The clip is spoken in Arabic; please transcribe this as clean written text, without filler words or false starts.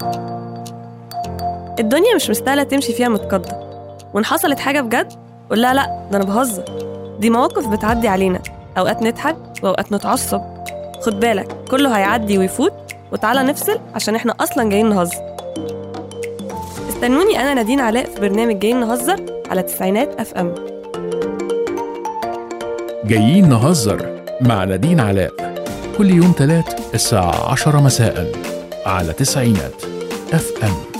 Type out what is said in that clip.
الدنيا مش مستاهلة تمشي فيها متقدم، وإن حصلت حاجة بجد قول لها لأ ده أنا بهزر، دي مواقف بتعدي علينا، أوقات نضحك وأوقات نتعصب. خد بالك كله هيعدي ويفوت، وتعالى نفصل عشان إحنا أصلا جايين نهزر. استنوني أنا نادين علاء في برنامج جايين نهزر على 90 FM. جايين نهزر مع نادين علاء كل يوم 3 الساعة 10 مساء على 90 FM.